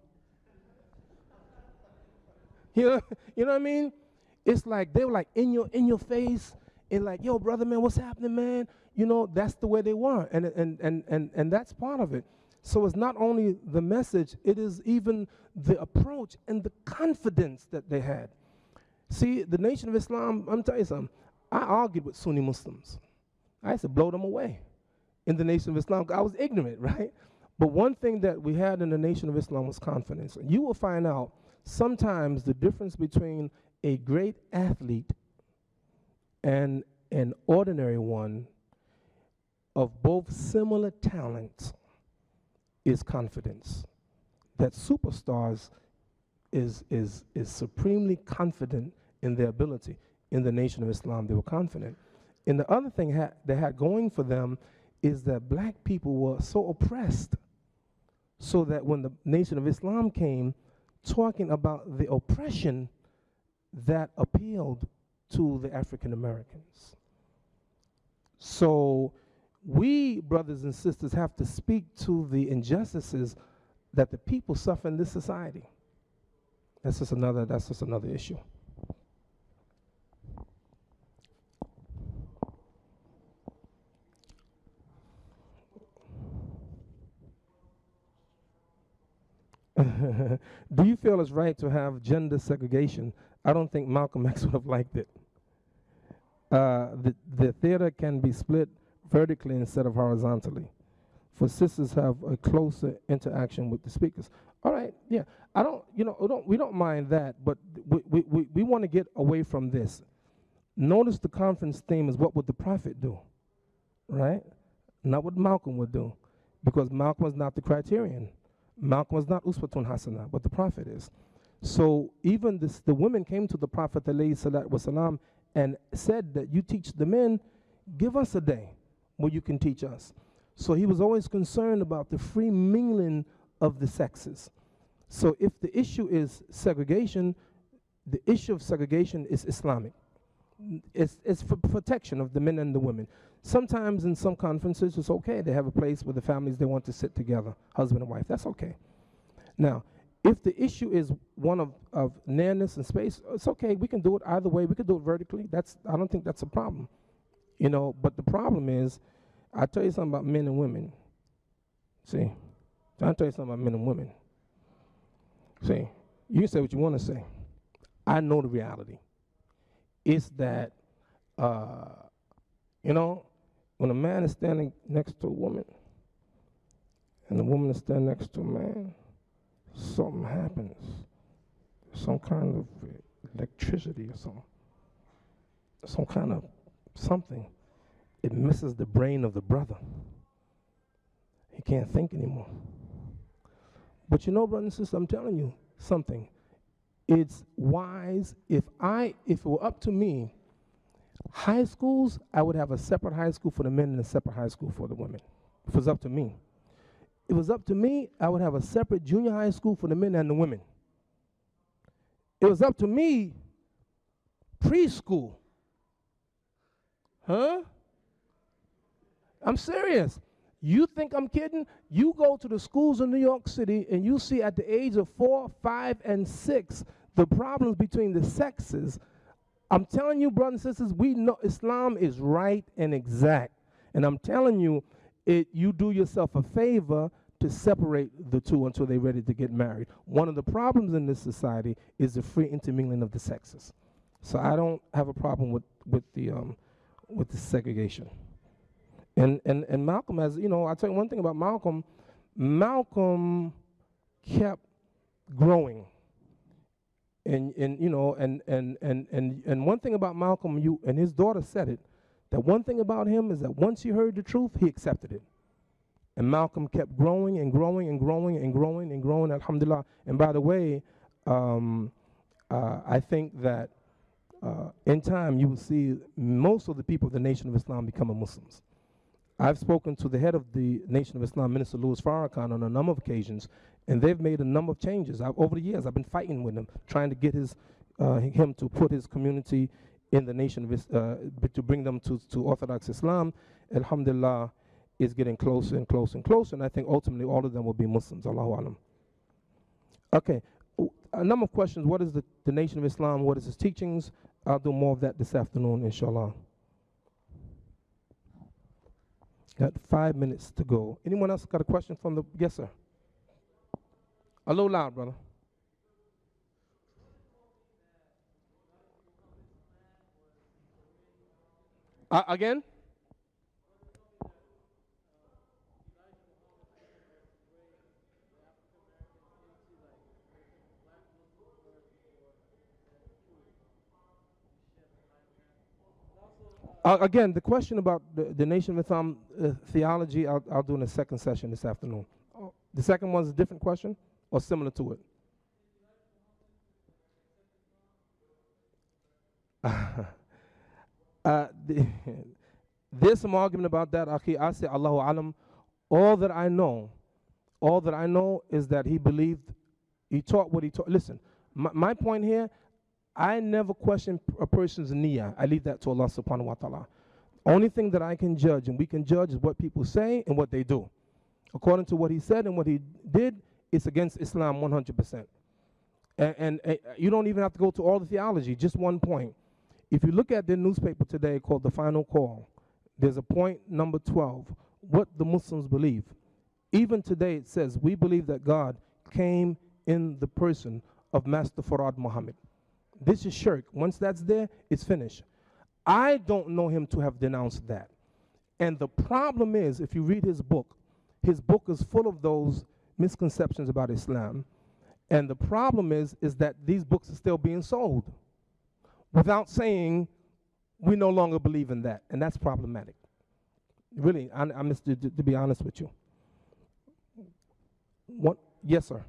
You know, you know what I mean? It's like, they were like in your, in your face, and like, yo, brother, man, what's happening, man? You know, that's the way they were, and, and, and, and, and that's part of it. So it's not only the message, it is even the approach and the confidence that they had. See, the Nation of Islam, I'm telling you something, I argued with Sunni Muslims. I used to blow them away in the Nation of Islam. I was ignorant, right? But one thing that we had in the Nation of Islam was confidence. And you will find out sometimes the difference between a great athlete and an ordinary one of both similar talents is confidence. That superstars is, is, is supremely confident in their ability. In the Nation of Islam, they were confident. And the other thing ha- they had going for them is that black people were so oppressed, so that when the Nation of Islam came, talking about the oppression that appealed to the African Americans. So we, brothers and sisters, have to speak to the injustices that the people suffer in this society. That's just another, that's just another issue. Do you feel it's right to have gender segregation? I don't think Malcolm X would have liked it. Uh, the, the theater can be split vertically instead of horizontally, for sisters have a closer interaction with the speakers. All right, yeah, I don't, you know, we don't, we don't mind that, but we, we, we, we want to get away from this. Notice the conference theme is what would the Prophet do, right? Not what Malcolm would do, because Malcolm was not the criterion. Malcolm was not Uswatun Hasana, but the Prophet is. So even this, the women came to the Prophet ﷺ and said that you teach the men, give us a day where you can teach us. So he was always concerned about the free mingling of the sexes. So if the issue is segregation, the issue of segregation is Islamic. It's, it's for protection of the men and the women. Sometimes in some conferences, it's okay. They have a place where the families, they want to sit together, husband and wife. That's okay. Now, if the issue is one of, of nearness and space, it's okay. We can do it either way. We can do it vertically. That's, I don't think that's a problem. You know, but the problem is, I'll tell you something about men and women. See, I'll tell you something about men and women. See, you can say what you want to say. I know the reality. It's that, uh, you know, when a man is standing next to a woman and the woman is standing next to a man, something happens. Some kind of electricity or something. Some kind of something. It misses the brain of the brother. He can't think anymore. But you know, brother and sister, I'm telling you something. It's wise. If I, if it were up to me, high schools, I would have a separate high school for the men and a separate high school for the women. If it was up to me. If it was up to me, I would have a separate junior high school for the men and the women. It was up to me, preschool. Huh? I'm serious. You think I'm kidding? You go to the schools in New York City and you see at the age of four, five, and six, the problems between the sexes. I'm telling you, brothers and sisters, we know Islam is right and exact. And I'm telling you, it, you do yourself a favor to separate the two until they're ready to get married. One of the problems in this society is the free intermingling of the sexes. So I don't have a problem with, with the um, with the segregation. And, and and Malcolm, has, you know, I'll tell you one thing about Malcolm. Malcolm kept growing. And, and you know, and, and, and, and, and one thing about Malcolm, you and his daughter said it, that one thing about him is that once he heard the truth, he accepted it. And Malcolm kept growing and growing and growing and growing and growing, alhamdulillah. And by the way, um, uh, I think that uh, in time you will see most of the people of the Nation of Islam becoming Muslims. I've spoken to the head of the Nation of Islam, Minister Louis Farrakhan, on a number of occasions, and they've made a number of changes. I've, over the years, I've been fighting with him, trying to get his, uh, him to put his community in the Nation of Islam, uh, to bring them to, to Orthodox Islam. Alhamdulillah, is getting closer and closer and closer, and I think ultimately all of them will be Muslims. Allahu Alam. Okay, a number of questions. What is the, the Nation of Islam? What is its teachings? I'll do more of that this afternoon, inshallah. Got five minutes to go. Anyone else got a question from the, yes, sir? A little loud, brother. Uh, again? Uh, again, the question about the, the Nation of Islam uh, theology, I'll, I'll do in a second session this afternoon. Oh, the second one's a different question or similar to it? uh, the there's some argument about that. Akhi, I say, Allahu Alam. All that I know, all that I know is that he believed, he taught what he taught. Listen, my, my point here, I never question a person's niyyah. I leave that to Allah subhanahu wa ta'ala. Only thing that I can judge, and we can judge, is what people say and what they do. According to what he said and what he did, it's against Islam one hundred percent. And, and uh, you don't even have to go to all the theology, just one point. If you look at the newspaper today called The Final Call, there's a point number twelve, what the Muslims believe. Even today it says, we believe that God came in the person of Master Farad Muhammad. This is shirk. Once that's there, it's finished. I don't know him to have denounced that. And the problem is, if you read his book, his book is full of those misconceptions about Islam. And the problem is, is that these books are still being sold without saying we no longer believe in that. And that's problematic. Really, I, I'm just to, to be honest with you. What? Yes, sir.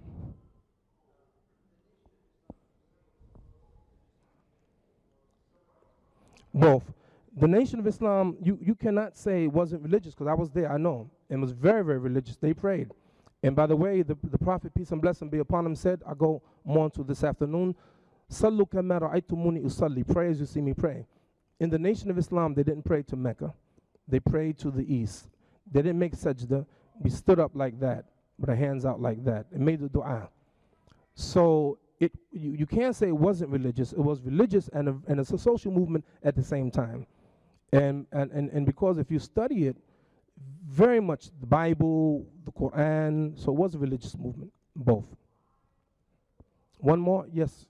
Both. The Nation of Islam, you, you cannot say it wasn't religious, because I was there, I know. It was very, very religious. They prayed. And by the way, the, the Prophet, peace and blessing be upon him, said, I'll go more into this afternoon, Sallu kama ra'aytumuni usalli, pray as you see me pray. In the Nation of Islam, they didn't pray to Mecca. They prayed to the east. They didn't make sajda. We stood up like that, with our hands out like that, and made the dua. So it, you, you can't say it wasn't religious. It was religious and, a, and it's a social movement at the same time. And, and, and, and because if you study it, very much the Bible, the Quran, so it was a religious movement, both. One more, yes.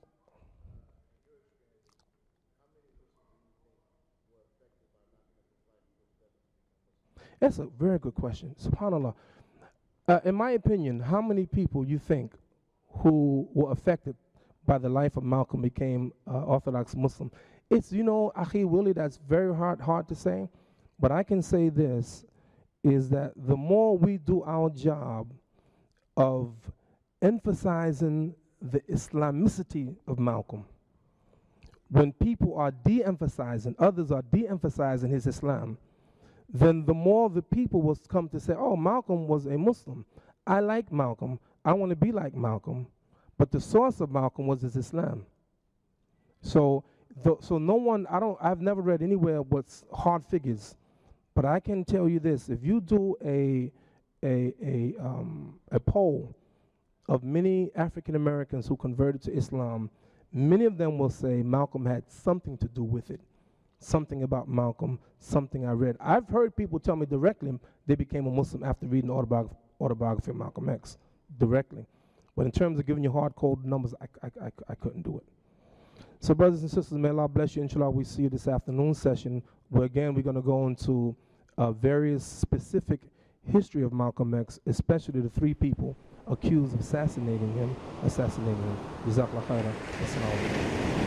That's a very good question. SubhanAllah. Uh, in my opinion, how many people you think who were affected by the life of Malcolm became uh, Orthodox Muslim? It's, you know, Akhi Willie, that's very hard, hard to say. But I can say this, is that the more we do our job of emphasizing the Islamicity of Malcolm, when people are de-emphasizing, others are de-emphasizing his Islam, then the more the people will come to say, oh, Malcolm was a Muslim. I like Malcolm. I want to be like Malcolm. But the source of Malcolm was his Islam. So, the, so no one, I don't, I've never read anywhere what's hard figures, but I can tell you this: if you do a a a um, a poll of many African Americans who converted to Islam, many of them will say Malcolm had something to do with it. Something about Malcolm, something I read. I've heard people tell me directly they became a Muslim after reading the autobiography, autobiography of Malcolm X, directly. But in terms of giving you hard code numbers, I, I, I, I couldn't do it. So brothers and sisters, may Allah bless you. Inshallah, we see you this afternoon session, where again we're going to go into uh, various specific history of Malcolm X, especially the three people accused of assassinating him, assassinating him. Jazakallah khairan. Assalamu alaikum.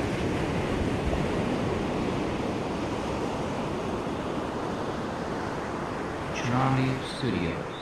Tsunami Studios.